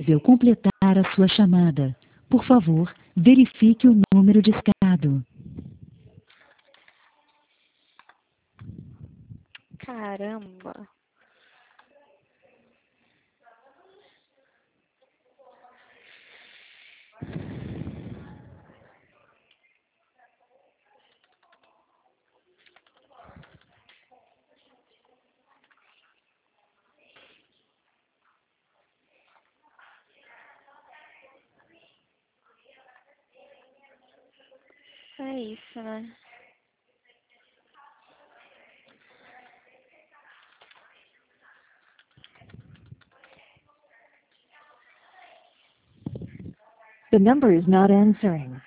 possível completar a sua chamada. Por favor, verifique o número discado. Caramba. É isso, né? The number is not answering.